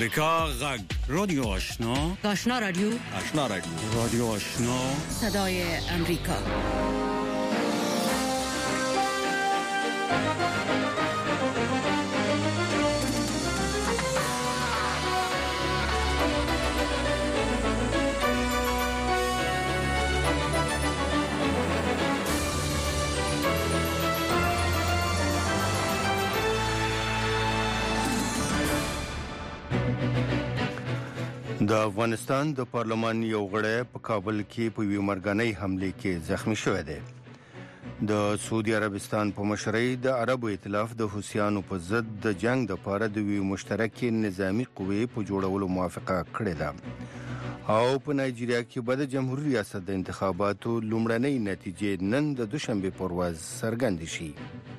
امریکا غږ رادیو آشنا رادیو رادیو آشنا صدای امریکا. د افغانستان د پارلمان یو غړی په کابل کې په یوې مرګنۍ حملې کې زخمی شوی دی. د سعودي عربستان په مشرۍ د عربو ائتلاف د حوثیانو په ضد د جنگ لپاره د یوې مشترکې نظامی قوې په جوړولو موافقه کړې ده او په نایجیریا کې به د جمهوریت ریاست د انتخاباتو لومړنۍ نتیجې نن د دوشنبه پر ورځ څرګندې شي.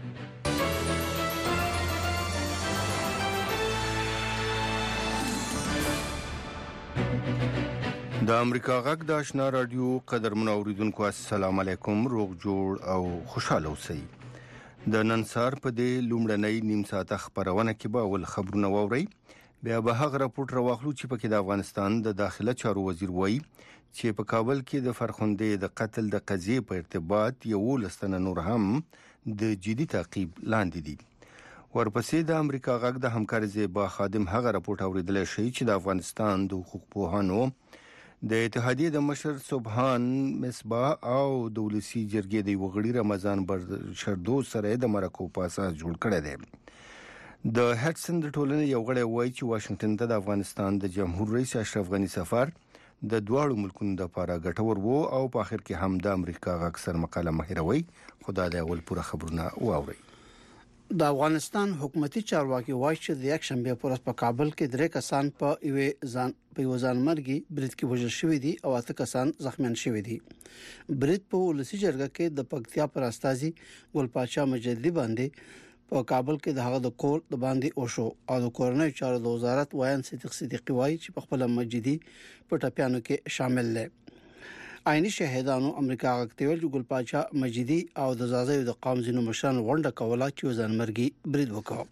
د امریکا غږ د آشنا رادیو قدرمن اوریدونکو السلام علیکم، روغ جوړ او خوشاله اوسئ. د نن سهار په دې لومړنۍ نیم ساعته خبرونه کې به اول خبرونه واورئ، بیا به هغه راپورټ راواخلو چې پکې د افغانستان د داخله چارو وزیر وایي چې په کابل کې د فرخندې د قتل د قضیې په ارتباط 11 تنه نور هم د جدي تعقیب لاندې دي. ورپسې د امریکا غږ د همکارۍ زیبا خادم هغه راپورټ اوریدلی شي چې د افغانستان د حقوق پوهانو د اتحادیې د مشر سبحان مصباح او د ولسي جرګې د وغړي رمضان شردو سره د مرکو په اساس جوړ کړی دی. د هټسن د ټولنې یو غړی وایي چې واشنگټن ته د افغانستان د جمهور رئیس اشرف غني سفر د دواړو ملکونو لپاره ګټور وو او په اخر کې هم د امریکا غږ سر مقاله مهیروي. خدای دې اول پوره خبرونه واوري. د افغانستان حکومتي چارواکي وایي چې د یک شنبه پر ورځ په کابل کې 3 کسان په ځانمرګي برید کې وژل شوی دي او 8 کسان زخمیان شوی دي. برید په ولسي جرګه کې د پکتیا پر استاذي ګل پاچا مجددي باندې په کابل کې د هغه د کور د باندې او شو او د کورنۍ چارو د وزارت وایي صدیقي وایي چې په خپل مجددي په ټاپیانو کې شامل دي. عیني شهیدانو امریکا غاکتیول ګل پاچا مجددي او د زازیو د قوم زینو مشران ونډه کوله چې ځانمرګي برید وکړ.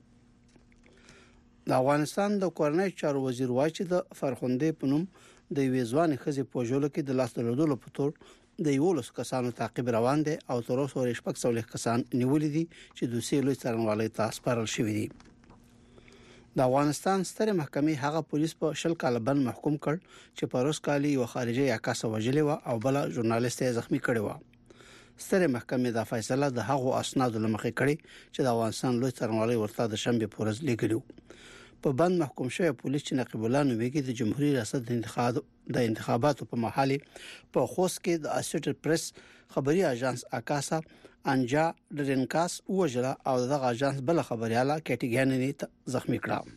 د افغانستان د کورنۍ چارو وزیر وایي چې د فرخندې په نوم د ویزوان خزي پوجولو کې د لاس درلودلو په تور د 11 کسانو تعقیب روان دي او تر اوسه شپږ څولې کسان نیولې دي چې دوی لوی څارنوالۍ ته سپارل شوی دي. د افغانستان ستره محکمې هغه پولیس په 10 کال بند محکوم کړ چې په روس کالي یو خارجي عکاسه وجلې و او بل ژورنالیست یې زخمی کړی و. ستره محکمې د فیصله د هغو اسنادو لمخې کړي چې د افغانستان لوی څارنوالۍ ورته د شنبه پورز لګیلو. په بند محکوم شوی پولیس چې نقیب الله نومیږي د جمهوریت ریاست د انتخاباتو په محلي په خوست کې د اسوسییټډ پریس خبري اژانس عکاسه انجا ډرینکاس وجره او دغه اژانس بل خبرياله کټیګانې زخمی کړه.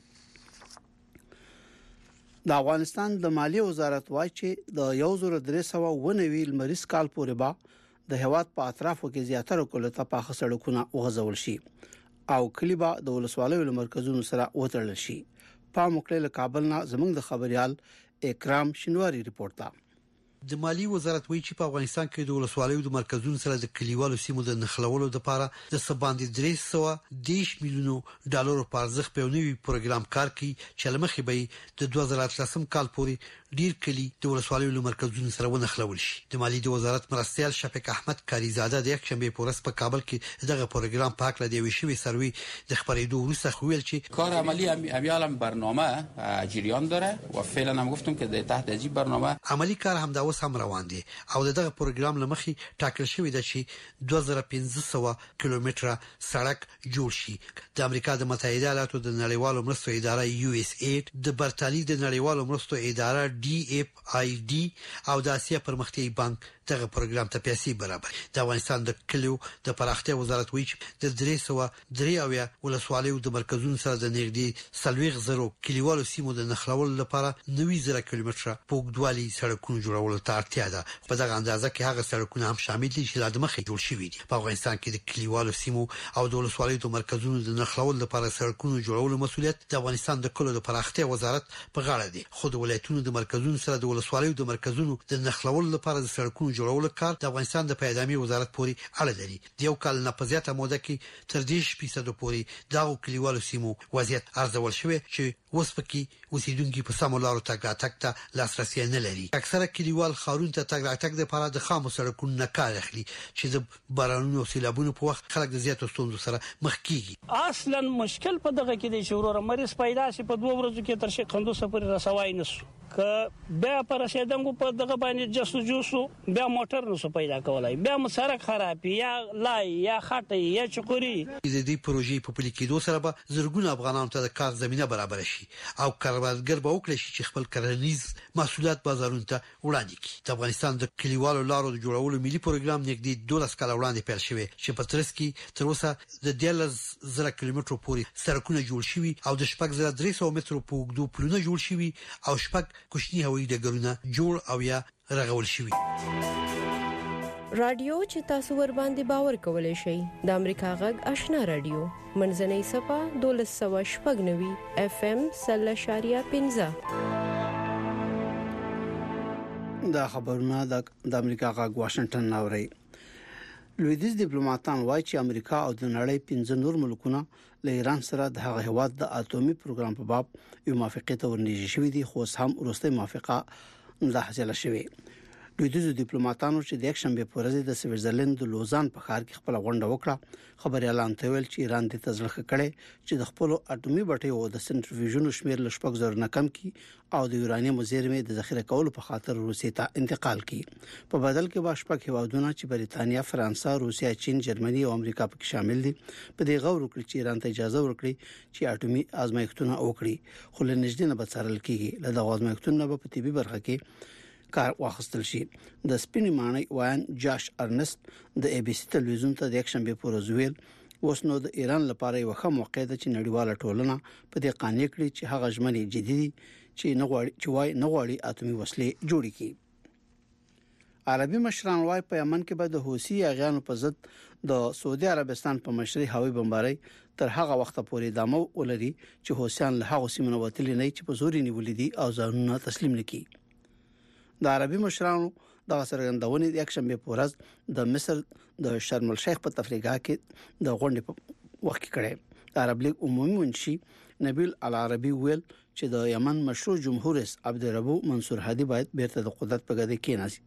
د افغانستان د مالیې وزارت وایي چې د 1319 لمریز کال پورې به د هواد په اطرافو کې زیاتره کله ته پاخه سړکونه وغځول شي او کلیبا د ولسوالیو مرکزونو سره وتړل شي. په مکلل کابل نه زموږ د خبريال اکرام شنواری رپورټ ده. د مالی وزارت وایي چې په افغانستان کې د ولسوالیو د مرکزونو سره د کلیوالو سیمو د نخلولو لپاره د سباندې 310 میلیونو ډالر په ارزښت په نوي پروګرام کار کوي چې لمخې به د 2013 کال پورې ډیر کلی د ولسوالیو مرکزونو سره ونخلول شي. د مالی د وزارت مرستيال شفیق احمد کاریزاده د یک شنبه پورس په کابل کې دغه پروګرام په اړه د ویشوي سروي د خبرېدو وروسته خویل چې کار عملی امیالم برنامه جریان داره و فعلا هم گفتم که د تحت هجی برنامه عملی کار هم دا اوس هم روان دي او دغه پروګرام لمخې ټاکل شوی دی چې 2500 کیلومتره سړک جوړ شي. د امریکا د متحده ایالاتو د نړیوالو مرستو اداره USAID، د برتالي د نړیوالو مرستو اداره DFID او د اسیا پرمختیایي بانک دغه پروګرام ته پیسې برابر. د افغانستان د کلیو د پراختیا وزارت وایي چې د 303 ولسوالیو د مرکزونو سره د نږدې 40,000 کلیوالو سیمو د نخلولو لپاره 90,000 کیلومتره پوګدوالي سړکونو جوړولو ته اړتیا ده. په دغه اندازه کې هغه سړکونه هم شامل دي چې لا د مخې جوړ شوي دي. په افغانستان کې د کلیوالو سیمو او د ولسوالیو د مرکزونو د نخلولو لپاره سړکونو جوړولو مسؤلیت د افغانستان د کلیو د پراختیا وزارت په غاړه دی. خو د ولایتونو د مرکزونو سره د ولسوالیو د مرکزونو د نخلولو لپاره د سړکونو جوړولو کار د افغانستان د پیدامي وزارت پورې اړه لري. د یو کال نه په زیاته موده کې تر 10% پورې دا کلیوالو سیمو وضعیت ارزول شوی چې اوس پکې اوسیدونکو په سمو لارو تګ ته لاسرسي نه لري. اکثره کلیوال خارون ته تګ لپاره د خامو سړکونو نه کار اخلي چې د بارانونو او سیلابونو په وخت خلک د زیاتو ستونزو سره مخ کیږي. اصلا مشکل په دغه کې دی چې ورور مریض پیدا شي په 2 ورځو کې تر شي قندوز پورې رسوای نشو که بیا پر رسیدنګو په دغه باندې جسو بیا موټر نشو پیدا کولای بیا مسرک خراب یا لای یا خټه یا چکوري. د دې پروژې په پلي کېدو سره به زرګونه افغانانو ته د کار زمينه برابر شي او کاروبارګر به وکړي چې خپل کرنیز محصولات بازارونو ته وړاندې کړي. د افغانستان د کلیوالو لارو د جوړولو ملي پروګرام نږدې 12 کال وړاندې پیل شوی چې په ترڅ کې تر اوسه د 10,000 کیلومترو پورې سړکونه جوړ شوي او د 4,300 مترو په اوږدو پلونه جوړ شوي او کوچني هوایي ډګرونه جوړ او یا رغول شوي. رادیو چې تاسو ور باندې باور کولای شئ د امریکا غږ آشنا رادیو منځنۍ صفه 1290 FM 0.15 دا خبرونه د امریکا غږ واشنگټن ناوړي. لویدیز ډیپلوماټان وایي چې امریکا او د نړۍ 15 نور ملکونه له ایران سره د هغه هواد د اټومي پروګرام په باب یو موافقه ته ورنږدې شوې دي خو هم وروستۍ موافقه نه حاصله شوې. لویدیز ډیپلوماټانو چې د یک شنبه په ورځ د سویټزرلند د لوزان په ښار کې خپل غونډه وکړه خبريالان ته ویل چې ایران د تزلخ کړي چې د خپل اټومي بټۍ او د سنټریفیوژونو شمیر له 6 نه کم کی او د یورانیم زیرمې د ذخیره کولو په خاطر روسیې ته انتقال کی. په بدل کې باشپک هیوادونه چې بریتانیا، فرانسه، روسیا، چین، جرمني او امریکا پکې شامل دي په دې غوړ وکړي چې ایران ته اجازه ورکړي چې اټومي آزمایښتونه وکړي خو له نږدې نه بڅرل کیږي. له دغه آزمایښتونو په طبي برخه کې کار واخستل شي. د سپینې معنی وایان جاش ارنست د ای بي سي تلویزیون ته د یک شنبه په ورځ ویل اوس نو د ایران لپاره یو ښه موقع ده چې نړیواله ټولنه په دې قانع کړي چې هغه ژمنې جدي چې نه غواړي اټومي وسلې جوړې کړي. عربي مشران وايي په یمن کې به د حوثي اغیانو په ضد د سعودي عربستان په مشرۍ هوایي بمبارۍ تر هغه وخت پورې ادامه ولري چې حوثیان له هغه سیمو وتلي نه چې په زور نیولې دي او ځانونه تسلیم نکړي. د عربي مشرانو د څرګندونې د یک شنبه په ورځ د مصر د شرم الشیخ په تفریحګاه کې د غونډې په وخت کې کړه. عرب لیگ عمومي منشي نبیل العربي ویل چې د یمن مشروع جمهور رئیس عبدالربو منصور هادي باید بیرته د قدرت په ګډه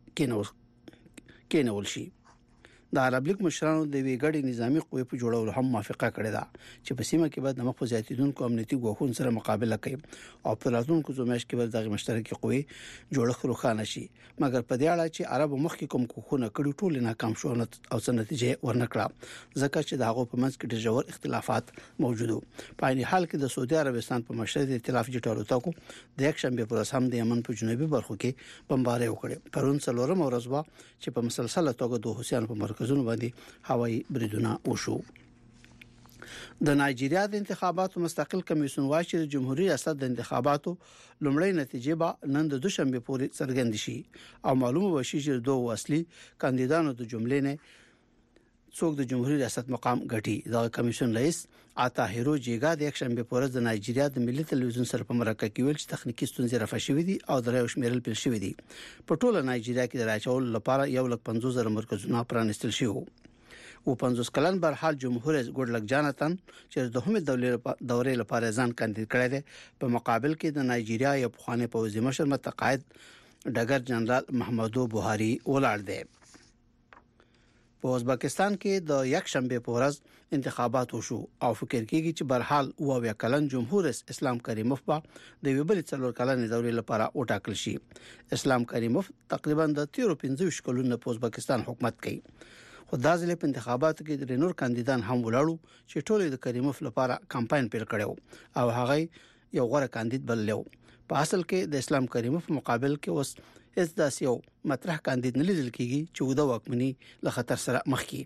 کېنول شي. د عرب لیگ مشرانو د ویګړي نظامی قوې په جوړولو هم موافقه کړې ده چې په سیمه کې به د مخ زیاتیدونکو امنیتي ګواښونو سره مقابله کوي او په راتلونکو زموږ کې به د مشترکې قوې جوړښت روښانه شي. مګر په دې اړه چې عرب مخ کې کوم کوښونه کړي ټول ناکام شو او څه نتیجه ورنکړه ځکه چې د هغه په منځ کې ډېر ژور اختلافات موجود وو. په عین حال کې د سعودي عربستان په مشرۍ د ائتلاف جوړولو تاکو د یک شنبه پر اساس هم د یمن په جنوبي برخو کې بمبارۍ وکړي. پرون څلورم ورځ وا چې په مسلسله توګه د حوثیانو په مرکزونو باندې هوایي بریدونه وشو. د نایجیریا د انتخاباتو مستقل کمیسیون وايي چې د جمهوریت ریاست د انتخاباتو لومړی نتیجې به نن د دوشنبه پورې څرګند شي او معلومه وشي چې دوه اصلي کاندیدانو د جملې نه څوک د جمهوریت ریاست مقام ګټي. د کمیسیون رئیس آتاهیرو جیګا د یک شنبه په ورځ د نایجیریا د ملي تلویزیون سره په مرکه کې ویل چې تخنیکی ستونزې رافع شوې دي او درې شمیرل پیل شوې دي. په ټوله نایجیریا کې د راچول لپاره 150,000 مرکزونه پرانستل شوي وو. او 50 کلن برحال جمهور رئیس ګډلک جاناتن چې د همې دورې لپاره ځان کاندید کړی دی په مقابل کې د نایجیریا یو پخوانی پوځي مشر متقاعد ډګر جنرال محمدو بوهاري ولاړ دی. په ازبکستان کې د یک شنبه په ورځ انتخابات وشو او فکر کیږي چې برحال او کلن جمهور رئیس اسلام کریموف په د ویبل څلور کلن دورې لپاره وټاکل شي. اسلام کریموف تقریبا د 13 کلونو په ازبکستان حکومت کوي. خو د ځلې په انتخاباتو کې د نور کاندیدان هم ولاړو چې ټول د کریموف لپاره کمپاین پیل کړو او هغه یو غوړه کاندید بللو. په اصل کې د اسلام کریموف مقابل کې اوس اس داسیو مطرح کاندید نه لیدل کیږي چې د واکمنۍ له خطر سره مخ کی.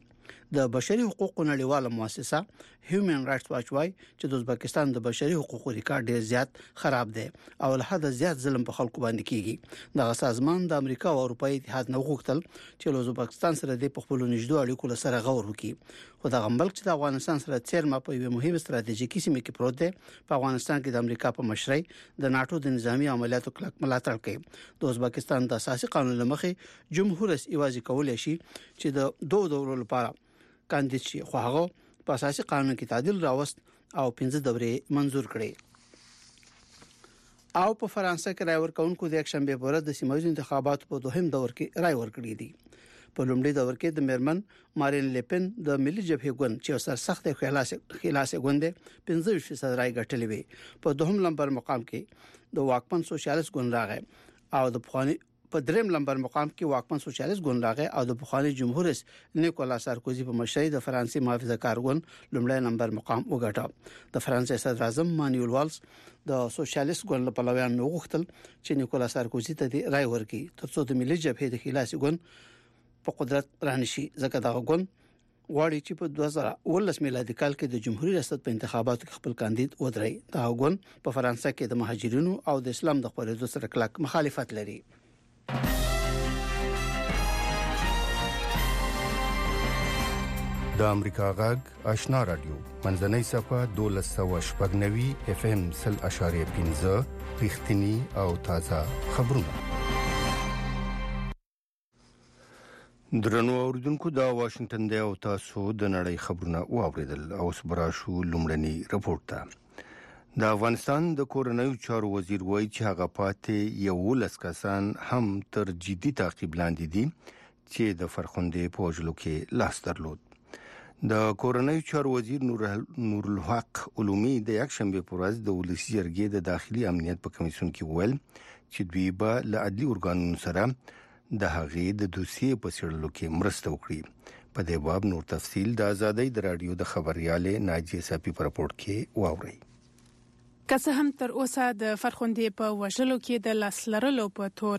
د بشري حقوقو نړیواله مؤسسه هیومن رائټس واچ وايي چې د ازبکستان د بشري حقوقو ریکارډ ډیر زیات خراب دی او له حد زیات ظلم په خلکو باندې کیږي. دغه سازمان د امریکا او اروپאי اتحاد نه غوښتل چې له ازبکستان سره د خپل نږدې اړیکو سره غور وکړي. خو د ملک چې د افغانستان سره څیرمه په یوه مهمه ستراتیژیکي سیمه کې پروت دی په افغانستان کې د امریکا په مشرۍ د ناتو د نظامی عملیاتو کلک ملاتړ کوي. د ازبکستان د اساسي قانون لمخې جمهور رئیس ایوازي کولای شي چې د دوه دورو لپاره کاندید شي، خو هغه په اساسي قانون کې تعدیل راوست او 15 دورې منزور کړي. او په فرانسه کې رای ورکونکو د یک شنبه په ورځ د سیمایي انتخاباتو په دوهم دور کې رای ورکړي دي. په لومړي دور کې د میرمن مارین لیپن د ملي جبهې ګوند چې سر سخت خلاص ګوند 15% رای ګټلې وي. په دوهم نمبر مقام کې د واکمن سوشلیست ګوند راغی او د بخاري په دریم نمبر مقام کې واکمن سوشلیست ګوند راغی او د بخاري جمهور رئیس نیکولا سارکوزي په مشرۍ د فرانسې محافظه کار ګوند لومړی نمبر مقام وګټه. د فرانسې صدر اعظم مانویل والز د سوشلیست ګوند په لویان غوښتل چې نیکولا سارکوزي ته رای ورکړي ترڅو د ملي جبهې د خلاصي ګوند په قدرت رانشي. ځکه دا ګوند غواړي چې په 2019 میلادي کال کې د جمهوریت ریاست په انتخاباتو کې خپل کاندید ودري. دا ګوند په فرانسه کې د مهاجرینو او د اسلام د خپرېدو سره کلک مخالفت لري. د امریکا غږ آشنا رادیو منځنۍ صفه 1290 اف ام 0.15 رښتینی او تازه خبرونه. درنو اوریدونکو دا واشنگټن دی او تاسو د نړۍ خبرونه واوریدل. او سبراشو لومړنی رپورټ ته. د افغانستان د کورنیو چارو وزیر وایي چې هغه پاتې 11 کسان هم تر جدي تعقیب لاندې دي چې د فرخندې په وژلو کې لاس درلود. د کورنیو چارو وزیر نور الحق علومي د یک شنبه په ورځ د ولسی جرګې د داخلي امنیت په کمیسیون کې ویل چې دوی به له عدلي ارګانونو سره د هغې د دوسیې په څېړلو کې مرسته وکړي. په دې باب نور تفصیل د آزادۍ د رادیو د خبريالې ناجیه صافي په راپورټ کې واورئ. که څه هم تر اوسه د فرخندې په وژلو کې د لاس لرلو په تور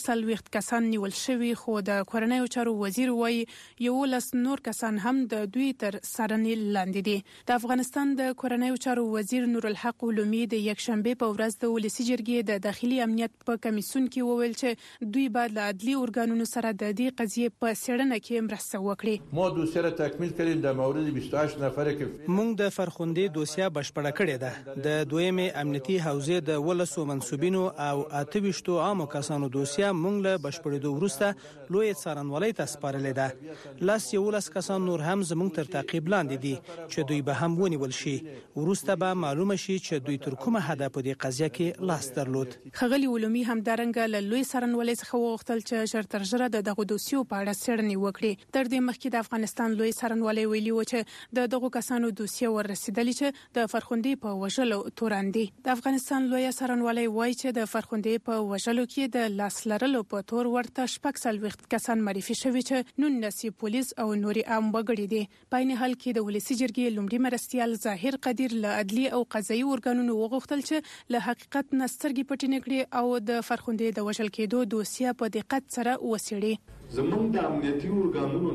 46 کسان نیول شوي، خو د کورنیو چارو وزیر وایي 11 نور کسان هم د دوی تر څارنې لاندې دي. د افغانستان د کورنیو چارو وزیر نور الحق علومي د یک شنبه په ورځ د ولسی جرګې د داخلي امنیت په کمیسیون کې وویل چې دوی باید له عدلي ارګانونو سره د دې قضیې په څېړنه کې مرسته وکړي. ما دوسیه را تکمیل کړیم د مورد 28 نفر کې موږ د فرخندې دوسیه بشپړه کړې ده. د دویمه امنیتي حوزې د ولسو منسوبینو او 28 عامو کسانو دوسیه موږ له بشپړېدو وروسته لوی څارنوالۍ ته سپارلې ده. لاس 11 کسان نور هم زموږ تر تعقیب لاندې دي چې دوی به هم ونیول شي. وروسته به معلومه شي چې دوی تر کومه حده په دې قضیه کې لاس درلود. خغلی علومي هم دارنګه له لوی څارنوالۍ څخه وغوښتل چې ژر تر ژره دغه دوسیو په اړه څېړنې وکړي. تر دې مخکې د افغانستان لوی څارنوالۍ ویلي و چې دغه کسانو دوسیه ورسېدلې چې د فرخندې په وژلو تورن دي. د افغانستان لوی څارنوالۍ وایي چې د فرخندې په وژلو کې د لاس لرلو په تور ورته 46 کسان معرفي شوي چې 19 پولیس او نوري عام وګړي دي. په عین حال کې د ولسی جرګې لومړي مرستیال ظاهر قدیر له عدلي او قضایي ارګانونو وغوښتل چې له حقیقت نه سترګې پټې نه کړي او د فرخندې د وژل کېدو دوسیه په دقت سره وڅېړي. زموږ د امنیتي ارګانونو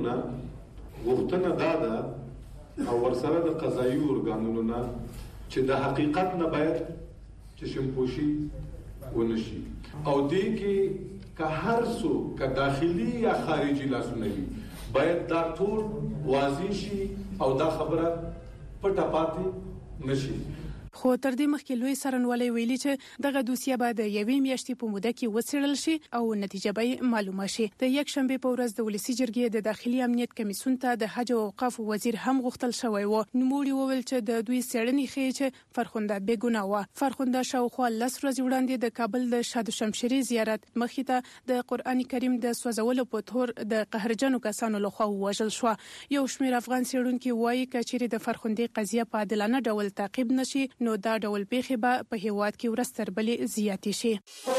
نه غوښتنه دا ده او ورسره د قضایي ارګانونو نه چې د حقیقت نه باید چې شمپوشي ونشي او دې کې که هر څو که داخلي یا خارجي لاسونه وي باید دا ټول واضح شي او دا خبره پټه پاتې نشي. خو تر دې مخکې لوی څارنوالۍ ویلي چې دغه دوسیه به د یوې میاشتې په موده کې وڅېړل شي او نتیجه به معلومه شي. د یک شنبه په ورځ د ولسی جرګې د داخلي امنیت کمیسیون ته د حج او اوقاف وزیر هم غوښتل شوی و. نوموړي وویل چې د دوی څېړنې ښیي چې فرخنده بې ګناه وه. فرخنده شاوخوا 10 ورځې وړاندې د کابل د شاه شمشيري زیارت مخې ته د قرآن کریم د سوځولو په تور د قهرجنو کسانو لخوا وژل شو. یو شمېر افغان څېړونکي وایي چې چیرې د فرخندې قضیه په عادلانه ډول تعقیب نشي نو دا ډول پیښې به په هیواد کې ورځ تر بلې زیاتې شي.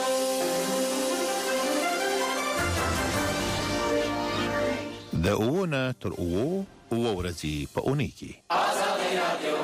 د اوونه تر اوو ورځې په اونۍ کې آزادۍ رادیو.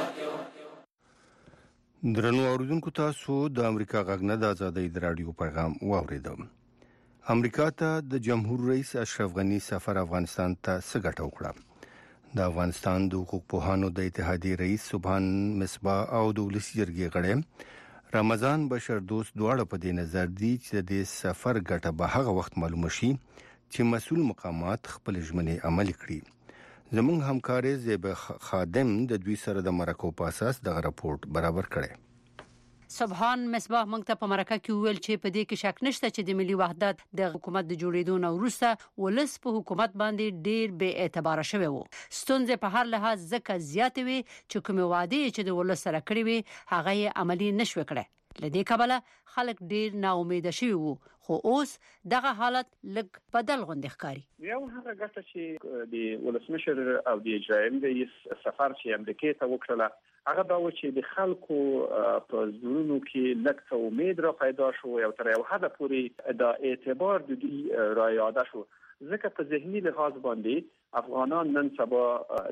درنو اوریدونکو تاسو د امریکا غږ نه د آزادۍ د رادیو پیغام واوریدو. امریکا ته د جمهور رئیس اشرف غنی سفر افغانستان ته څه ګټه وکړه؟ د افغانستان د حقوق پوهانو د اتحادیې رئیس سبحان مصباح او د ولسی جرګې غړی رمضان بشر دوست دواړه په دې نظر دي چې د سفر ګټه به هغه وخت معلوم شي چې مسؤل مقامات خپل ژمنې عملي کړي. زموږ همکار زیب خادم د دوی سره د مرکو په اساس دغه راپورټ برابر کړي. سبحان مصباح موږ ته په مرکه کې ویل چې په دې کې شک نشته چې د ملي وحدت د حکومت د جوړېدو نه وروسته ولس په حکومت باندې ډېر بې اعتبار شوی وو. ستونزې په هر لحاظ ځکه زیاتې وي چې کومه وعده چې د ولس سره کړې وي هغه یې عملي نشو کړی. لدې کبله خلک ډېر نا امید شوي وو، خو اوس دغه حالت لږ بدل غوندې ښکاري. یو هغه ګټه چې د ولسمشر او د اجرایي رئیس سفر چې امریکا ته وکړله هغه دا و چې د خلکو په زړونو کې لږ امید را پیدا شو او تر یو حد پورې د اعتبار د دې را یاد شو. ځکه په ذهني لحاظ باندې افغانان نن سبا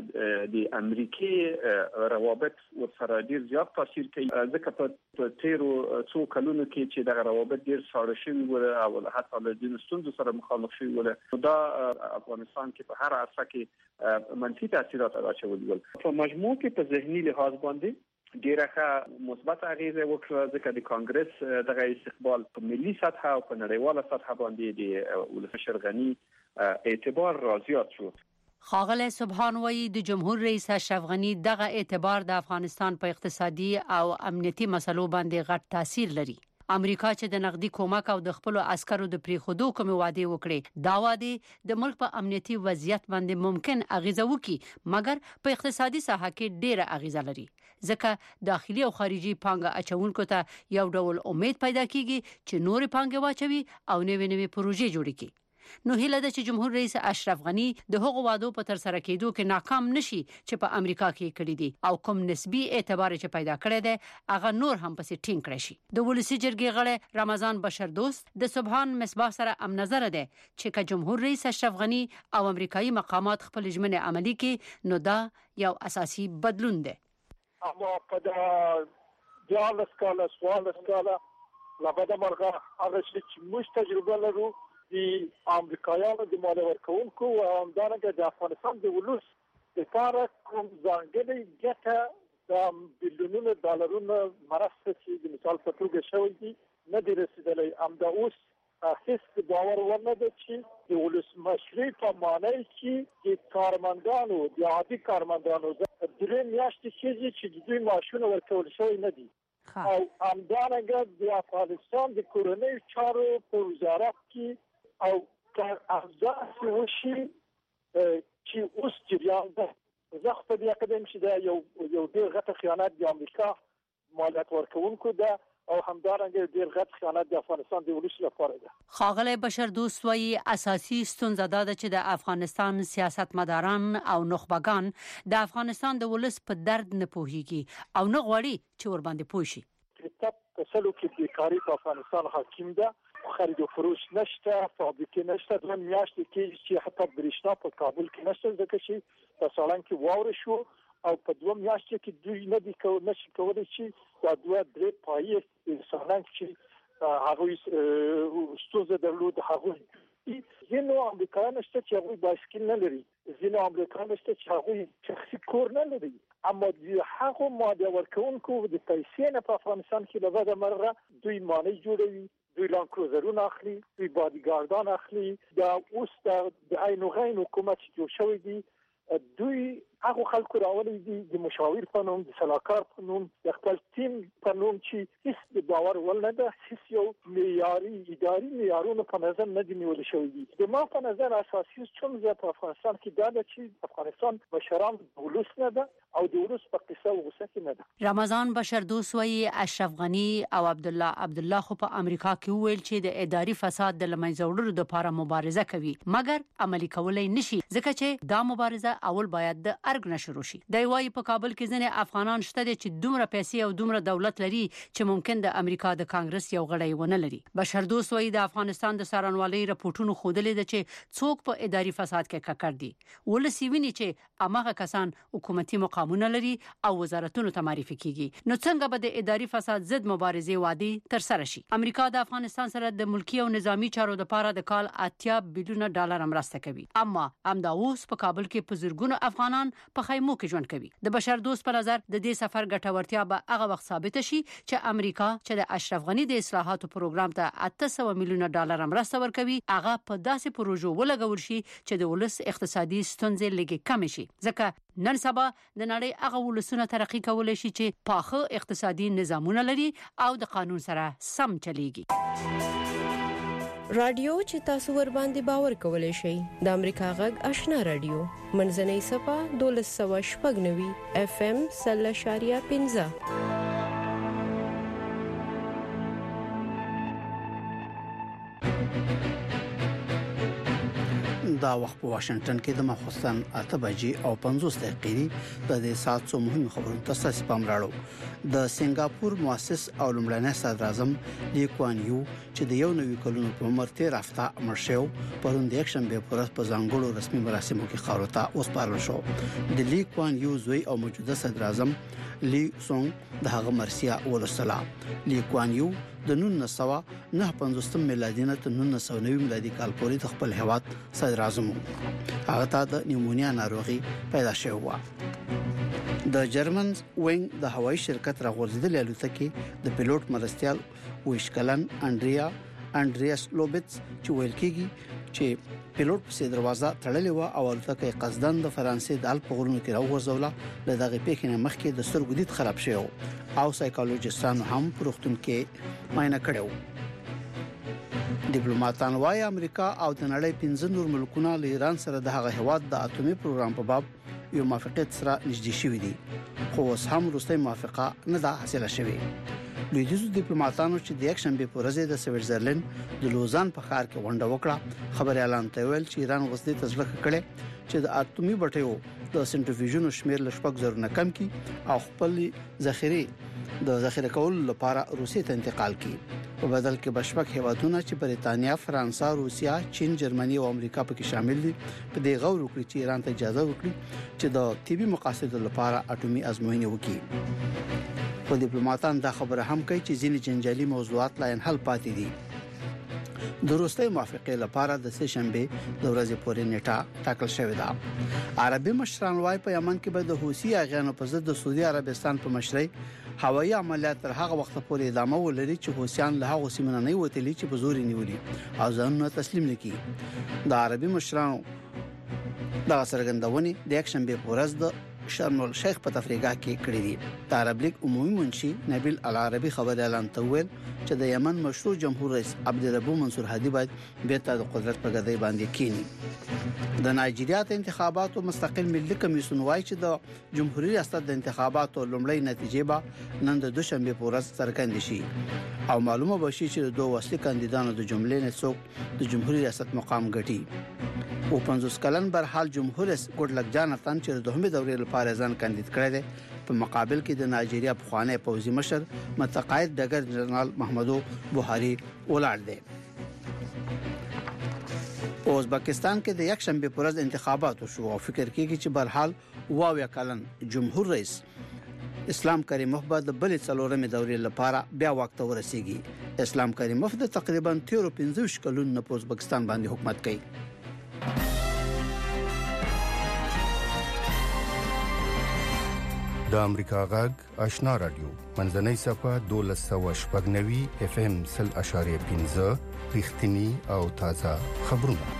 د امریکای روابط ورسره ډیر زیات تاثیر کوي. ځکه په تیرو څو کلونو کې چې دغه روابط ډیر ساړه شوي وو او حتی له دې ستونزو سره مخامخ شوي وو، دا افغانستان کې په هر عرصه کې منفي تاثیرات راچولي ول. په مجموع کې په ذهني لحاظ باندې ډیره ښه مثبت اغیزه وکړه، ځکه د کانګرس دغه استقبال په ملي سطح او په نړیواله سطح باندې د ولسمشر غنی اعتبار را زیات شو. ښاغلی سبحان وایي د جمهور رئیس اشرف غنی دغه اعتبار د افغانستان په اقتصادي او امنیتي مسلو باندې غټ تاثیر لري. امریکا چې د نقدي کومک او د خپل عسکرو د پریخودو کوم وعده وکړي، دا وعده د ملک په امنیتي وضعیت باندې ممکن اغیزه وکړي، مګر په اقتصادي ساحه کې ډیره اغیزه لري، ځکه داخلي او خارجي پانګه اچونکو ته یو ډول امید پیدا کیږي چې نور پانګه واچوي او نوې پروژې جوړ کړي. نو هیله ده چې جمهور رئیس اشرف غنی د هغو وعدو په تر سره کېدو کې ناکام نشي چې په امریکا کې کړی دي او کوم نسبی اعتبار چې پیدا کړی دی هغه نور هم پسې ټینګ کړی شي. د ولسی جرګې غړی رمضان بشر دوست د سبحان مصباح سره ام نظر ده چې که جمهور رئیس اشرف غنی او امریکایي مقامات خپل ژمنې عملي کړي نو دا یو اساسي بدلون دی. اما په د سکاله سوال سکاله لابد مرغه هغه چې موږ تجربه لرو د امریکایانو د مالیه ورکوونکو او همدارنګه د افغانستان د ولس لپاره کوم ځانګړی ګټه د بلیونونو ډالرونو مرسته چې د مثال په توګه شوی دي نه دی رسیدلی. همدا اوس هیڅ باور ورنه ده چې د ولسمشرۍ په معنی کې د کارمندانو د عادي کارمندانو د 3 میاشتې کېږي چې د دوی معاشونه ورکول شوی نه دي. او همدارنګه د افغانستان د کورنۍ چارو په وزارت کې او که افزار وشي چې اوس جریان ده. زه خو په دې عقیده یم چې دا یو ډېر غټ خیانت د امریکا مالیات ورکوونکو ده او همدارنګه ډېر غټ خیانت د افغانستان د ولس لپاره ده. ښاغلی بشر دوست وایي اساسي ستونزه دا ده چې د افغانستان سیاستمداران او نخبگان د افغانستان د ولس په درد نه پوهیږي او نه غواړي چې ور باندې پوه شي. په سلو کې بیکاري په افغانستان حاکم ده، خرید و فروش نشته، فابریکې نشته. 2 میاشتې کې چې حتی برېښنا په کابل کې نشته، ځکه چې په سالنګ کې واوره شو او په 2 میاشتې کې دوی نشي کولی چې دا 2-3 پایې سالنګ چې هغوی ستونزه درلود هغوی ځینو امریکایانو شته چې هغوی بایسکل نه لري، ځینو امریکایانو شته چې هغوی شخصي کور نه لري. اما د هغو مالیه ورکوونکو د پیسې نه په افغانستان کې له بده مرغه دوی مانۍ جوړوي، دوی لانډ کروزرونه اخلي، دوی بادیګارډان اخلي. دا اوس د عین و غین حکومت چې جوړ شوی دی دوی هغه خلکو راولي دي د مشاور په نوم، د سلاکار په نوم، د خپل ټیم په نوم چې هیڅ د باور ول نه ده، هیڅ یو معیاري اداري معیارونه په نظر نه دي نیول شوي دي. د ما په نظر اساسي ستونزه په افغانستان کې دا ده چې افغانستان مشران د ولس نه ده او د ولس په قصه او غوسه کې نه ده. رمضان بشر دوست وایي اشرف غنی او عبدالله خو په امریکا کې ویل چې د اداري فساد د لمنځه وړلو لپاره مبارزه کوي، مګر عملي کولای نشي ځکه چې دا مبارزه اول باید د ارګ نه شروع شي. دی وايي په کابل کې ځنې افغانان شته چې دومره پیسې او دومره دولت لري چې ممکن د امریکا د کانګرس یو غړی ونه نه لري. بشردوست وایي د افغانستان د څارنوالۍ راپورټونو ښودلې ده چې څوک په اداري فساد کې ککړ دي. ولسی ویني چې امغه کسان حکومتي مقامونه لري او وزارتونو ته معرفي کیږي. نو څنګه به د اداري فساد ضد مبارزې وادي تر سره شي؟ امریکا د افغانستان سره د ملکی او نظامی چارو لپاره د کال 80 بلیون ډالر مرسته کوي. اما امدا اوس په کابل کې په زرګونو افغانان په خیمو کې ژوند کوي. د بشردوست په نظر د دې سفر ګټورتیا به هغه وخت ثابت شي چې امریکا چې د اشرف غنی د اصلاحاتو پروګرام ته 800 میلیون ډالر مرسته ورکوي هغه په داسې پروژو ولګول شي چې د ولس اقتصادي ستونزې لږه کم شي. ځکه نن سبا د نړۍ هغه ولسونه ترقی کولای شي چې پاخه اقتصادي نظامونه لري او د قانون سره سم چلیږي. رادیو چې تاسو ور باندې باور کولای شئ د امریکا غږ آشنا رادیو منځنۍ صفه 1290 FM 0.15 دا وخت په واشنگټن کې د مخصوصن 8 بجې او 50 دقیقې د سات څو مهمه خبرونو تاسو پام راړو. د سنگاپور مؤسس او لومړنی صدر اعظم لی کوان یو چې د 91 کلونو په عمر تیر هفته مړ شو پرون د یک شنبه پر ورځ په ځانګړو رسمي مراسمو کې خاورته وسپارل شو. د لی کوان یو زوی او موجوده صدر اعظم لی سونګ د هغه مرسیا ولسلا. لی کوان یو د 1959 میلادي نه تر 1990 میلادي کال پورې د خپل هیواد صدر اعظم هغه ته د نیمونیا ناروغي پیدا شوه و. د جرمن وینګ د هوایي شرکت راغورځیدل الوتکې د پیلوټ مرستيال ویشکلن انډریاس لوبټس چې ویل کېږي چې پیلوټ په دروازه تړلې و او الوتکه قصدن د فرانسې د الپ غرونو کې راغورځوله. د دغه پیښې نه مخکې د سترګو دید خراب شو او سایکولوژیستانو هم پروختون کې معاینه کړو. ډیپلوماټان وايي امریکا او د نړۍ 15 نور ملکونه له ایران سره د هغه هواد د اتومي پروګرام په باب یو موافقت سره نږدې شوي دي خو اوس هم وروستۍ موافقه نه ده حاصله شوې. لویدیزو ډیپلوماټانو چې د یک شنبه په ورځ د سویټزرلند د لوزان په ښار کې غونډه وکړه خبري اعلان ته ویل چې ایران غوښتي تزلق کړي چې د اتومي بټیو د سنټریفیوژونو شمیر له شپږ زره نه کم کړي او خپل ذخیره کول لپاره روسیې ته انتقال کړي. په بدل کې بشپک هیوادونه چې بریتانیا، فرانسه، روسیا، چین، جرمني او امریکا پکې شامل دي په دې غوړ وکړي چې ایران ته اجازه ورکړي چې د طبي مقاصدو لپاره اټومي ازموینې وکړي. په ډیپلوماټان دا خبره هم کوي چې ځینې جنجالي موضوعات لا حل پاتې دي. د وروستۍ موافقې لپاره د سه شنبه د ورځې پورې نیټه ټاکل شوې ده. عربي مشران وايي په یمن کې به د حوثي اغیانو په ضد د سعودي عربستان په مشرۍ هوایي عملیات تر هغه وخت پورې ادامه ولري چې حوثیان له هغه سیمه نه وتلي چې په زور نیولي او ځانونه تسلیم نکړي. د عربي مشرانو د څرګندونې د یک شنبه په ورځ د شرم الشیخ په تفریقه کې کړی دي. د عرب لیگ عمومي منشي نبیل العربي خبر اعلان تویل چې د یمن مشروع جمهور رئیس عبدالربو منصور هادي باید بیرته د قدرت په ګدۍ باندې کینی. د نایجیریا د انتخاباتو مستقل ملي کمیسیون وايي چې د جمهوریت ریاست د انتخاباتو لومړی نتیجې به نن د دوشنبه په ورځ څرګند شي او معلومه بشي چې د دوه وسلې کاندیدانو د جملې نه څوک د جمهوریت ریاست مقام ګټي. او 50 کلن برحال جمهور رئیس ګډلک جاناتان چې د دوهمه دورې لپاره ځان کاندید کړی دی په مقابل کې د نایجیریا پخوانی پوځي مشر متقاعد ډګر جنرال محمدو بوهاري ولاړ دی. ازبکستان کې د یک شنبه پر ورځ انتخابات شو او فکر کېږي چې برحال 22 کلن جمهور رئیس اسلام کریموف به د بلې څلورمې دورې لپاره بیا وخت ورسیږي. اسلام کریموف د تقریبا 13 کلونو په ازبکستان باندې حکومت کوي. د امریکا غږ آشنا رادیو منځنۍ صفه 1290 FM 0.15 رښتینی او تازه خبرونه.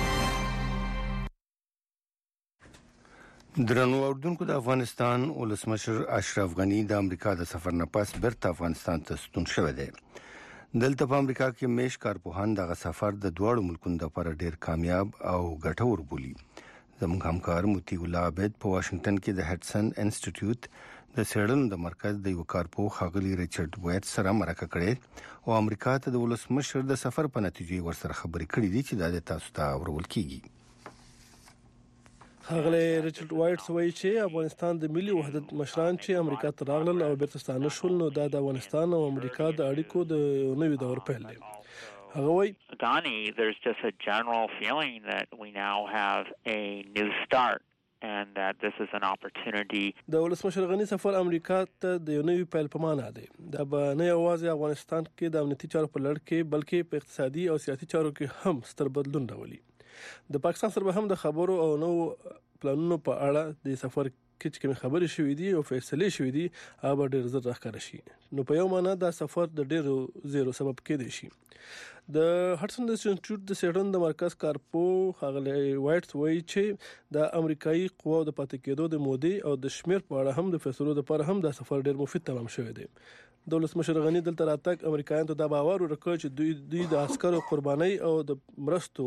درنو اوردونکو د افغانستان ولسمشر اشرف غنی د امریکا د سفر نه پس بیرته افغانستان ته ستون شوی دی. دلته په امریکا کې میش کارپوهان دغه سفر د دوړو ملکونو لپاره ډیر کامیاب او ګټور بولي. زموږ همکار موتی الله عبد په واشنگټن کې د هډسن انسټیټیوټ د سیډن د مرکز د یو کارپوه خاغلی ریچارډ وایټ سره مرکه کړې او امریکا ته د ولسمشر د سفر په نتیجه ورسره خبرې کړې دي چې د تاسو ته ورول کیږي. هغه ریچارډ وایټس وایي چې افغانستان د ملي وحدت مشران چې امریکا ته راغلل او بیرته ستانه شول نو دا د افغانستان او امریکا د اړیکو د نوې دور پیل دی. هغه وایي Ghani, there's just a general feeling that we now have a new start and that this is an opportunity. د ولسمشر غنی سفر امریکا ته د یو نوي پیل په معنا دی. دا به نه یوازې افغانستان کې د امنیتي چارو په لړ کې بلکې په اقتصادي او سیاسي چارو کې هم ستر بدلون راولي. د پاکستان سره هم د خبرو او نو پلانونو په اړه د سفر کې چې کوم خبرې شوې دي او فیصله شوې دي هغه ډېر زر راښکاره شي. نو په یو معنا دا سفر د ډېرو زیرو سبب کېدی شي. د هټسن انسټیټیوټ د سیډن د مرکز کارپو هغه وایټس وایي چې د امریکایي قواو د پاتې کېدو د مودې او د شمیر په اړه هم د فیصلو لپاره هم د سفر ډېر مفید تمام شوی دی. د ولسمشر غنی دلته راتګ امریکایانو ته دا باور ورکړ چې دوی د عسکرو قرباني او د مرستو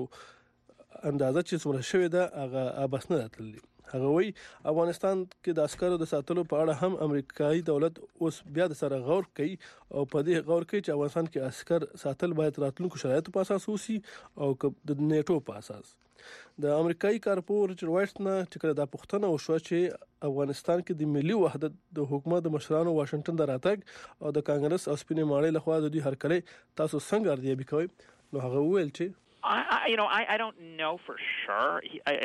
اندازه چې څومره شوې ده هغه بس نه راتللی. هغه وایي افغانستان کې د عسکرو د ساتلو په اړه هم امریکایي دولت اوس بیا د سره غور کوي او په دې غور کوي چې افغانستان کې عسكر ساتل باید راتلونکو شرایطو په اساس وسی او د نیټو په اساس. د امریکایي کارپو ریچارډ وایټس نه چې کله دا پوښتنه وشوه چې افغانستان کې د ملي وحدت د حکومت د مشرانو واشنگټن ته راتګ او د کانګرس او سپینې ماړۍ لخوا د دوی هرکلی تاسو څنګه ارزیابي کوئ؟ نو هغه وویل چې I don't know for sure.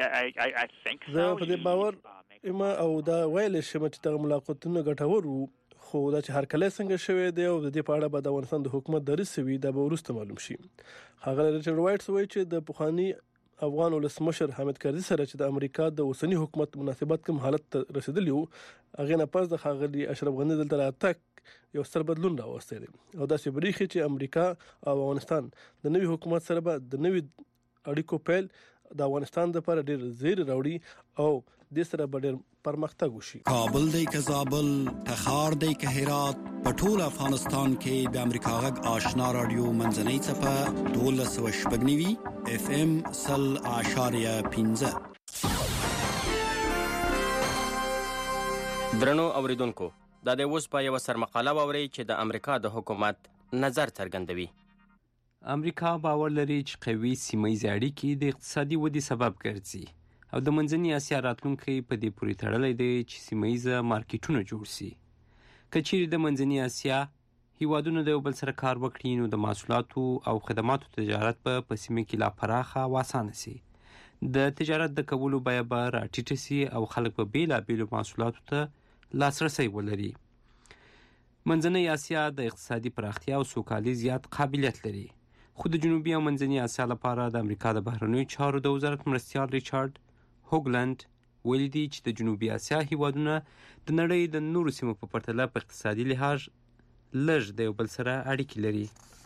I think so. زه په دې باور اما او دا ویل شم چې د ملاقاتونو ګټور وو خو دا چې هرکلی څنګه شوی دی او د دې په اړه به د افغانستان د حکومت دریځ سوي دا به وروسته معلوم شي. هغه ریچارډ وایټس وایي چې د پخوانی افغان ولسمشر حامد کرزي سره چې د امریکا د اوسنی حکومت مناسبت کوم حالت ته رسیدلی وو هغه نه پس د ښاغلي اشرف غني دلته راتګ یو ستر بدلون راوستی دی او دا چې بریخي چې امریکا او افغانستان د نوي حکومت سره به د نوي اړیکو پیل د افغانستان لپاره ډېر زیر راوړي او د سره به ډېر پرمختګ وشي. کابل دی که زابل، تخار دی که هرات، په ټول افغانستان کې د امریکا غږ آشنا رادیو منځنۍ څپه 1290 اف ام 0.15. درنو اوریدونکو دا د اوس په یو سرمقاله ووري چې د امریکا د حکومت نظر څرګندوي. امریکا باور لري چې قوي سیمه‌ییزې اړیکې د اقتصادي ودې سبب ګرځي او د منځنۍ اسیا راتلونکی په دې پورې تړلی دی چې سیمه‌ییزه مارکیټونه جوړ شي. که چیرې د منځنۍ اسیا هیوادونه د یو بل سره کار وکړي نو د محصولاتو او خدماتو تجارت په سیمه کې لا پراخه او اسانه شي. د تجارت د کولو بیه به راټیټه شي او خلک په بیلابیلو محصولاتو ته لاسرسی ولري. منځنۍ اسیا د اقتصادي پراختیا او سوکالۍ زیات قابلیت لري خو د جنوبي او منځنۍ اسیا لپاره د امریکا د بهرنیو چارو د وزارت مرستیال ریچارډ هوګلند ویلي دي چې د جنوبي اسیا هیوادونه د نړۍ د نورو سیمو په پرتله په اقتصادي لحاظ لږ د یو بل سره اړیکې لري.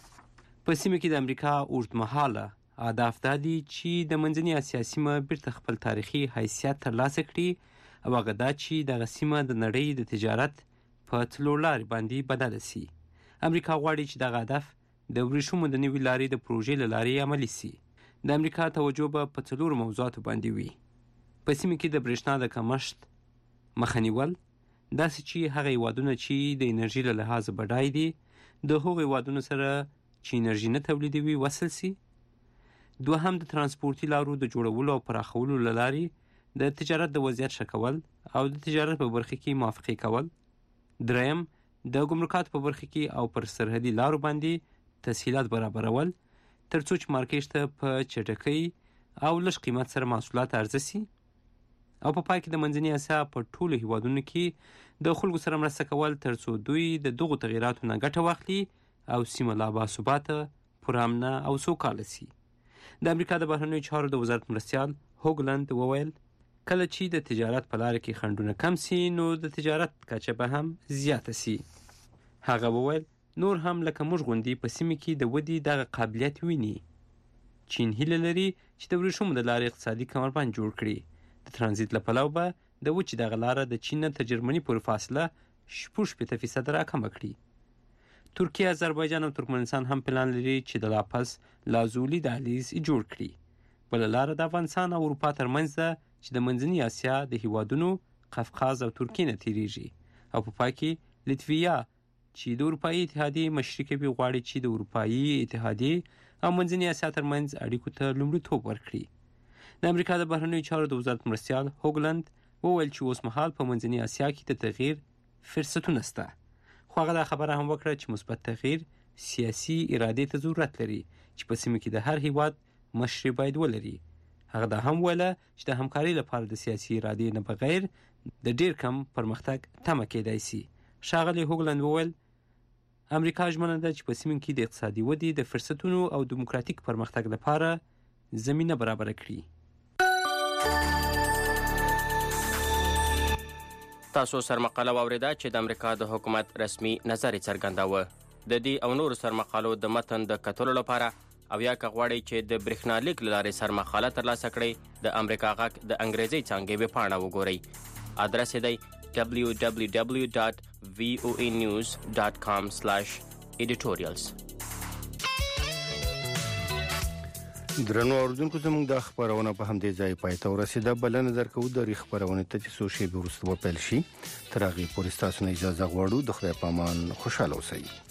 په سیمه کې د امریکا اوږدمهاله اهداف دا دي چې د منځنۍ اسیا سیمه بیرته خپل تاریخي حیثیت ترلاسه کړي او هغه دا چې دغه سیمه د نړۍ د تجارت په څلورلارې باندې بدله شي. امریکا غواړي چې دغه هدف د ورېښمو د نوې لارې د پروژې له لارې عملي شي. د امریکا توجه به په څلورو موضوعاتو باندې وي. په سیمه کې د برېښنا د کمښت مخه نیول، داسې چې هغه هیوادونه چې د انرژي له لحاظه بډای دي د هغو هیوادونو سره چې انرژي نه تولیدوي وصل شي. دوهم د ترانسپورتي لارو د جوړولو او پراخولو له لارې د تجارت د وضعیت ښه کول او د تجارت په برخه کې موافقې کول. دریم د ګمرکاتو په برخه کې او پر سرحدي لارو باندې تسهیلات برابرول ترڅو چې مارکیټ ته په چټکۍ او لږ قیمت سره محصولات عرضه شي. او په پای کې د منځنۍ اسیا په ټولو هیوادونو کې د خلکو سره مرسته کول ترڅو دوی د دغو تغییراتو نه ګټه واخلي او سیمه لا باثباته، پرامنه او سوکاله شي. د امریکا د بهرنیو چارو د وزارت مرستیال هوګلند وویل کله چې د تجارت په لار کې خنډونه کم شي نو د تجارت کچه به هم زیاته شي. هغه وویل نور هم لکه موږ غوندې په سیمه کې د ودې دغه قابلیت ویني. چین هیله لري چې د ورېښمو د لارې اقتصادي کمربند جوړ کړي. د ترانزیت له پلوه به د وچې دغه لاره د چین نه تر جرمني پورې فاصله 60% راکمه کړي. ترکیه، آذربایجان او ترکمنستان هم پلان لري چې د لاپس لازولي دهلیز جوړ کړي. بله لاره د افغانستان او اروپا ترمنځ ده چې د منځنۍ اسیا د هیوادونو قفقاز او ترکیې نه تیریږي او په پای کې لیتویا چې د اروپایي اتحادیې مشري کوي غواړي چې د اروپایي اتحادیې او منځنۍ اسیا ترمنځ اړیکو ته لومړیتوب ورکړي. د امریکا د بهرنیو چارو د وزارت مرستیال هوګلند وویل چې اوس مهال په منځني اسیا کې د تغییر فرصتونه شته، خو هغه دا خبره هم وکړه چې مثبت تغییر سیاسي ارادې ته ضرورت لري چې په سیمه کې د هر هیواد مشري باید ولري. هغه دا هم ویله چې د همکارۍ لپاره د سیاسي ارادې نه بغیر د ډیر کم پرمختګ تمه کېدای شي. ښاغلي هوګلند وویل امریکا ژمنه ده چې په سیمه کې د اقتصادي ودې د فرصتونو او دیموکراتیک پرمختګ لپاره زمینه برابره کړي. تاسو سرمقاله واوریده چې د امریکا د حکومت رسمي نظر څرګنداوه. د دې او نور سرمقالو د متن د کتلو لپاره او یا که غواړئ چې د برېښنالیک له لارې سرمقاله ترلاسه کړئ د امریکا غږ د انګریزي څانګې ویبپاڼه وګورئ. ادرس یې دی www.voanews.com/editorials. درنو اوریدونکو زموږ د خبرونه په همدې ځای پای ته ورسیده. بلنه درکو د خبرونه ته چې څو شی وروسته پیل شي. تر هغې پورې تاسو نه اجازه غواړو. د خدای په امان خوشاله اوسئ.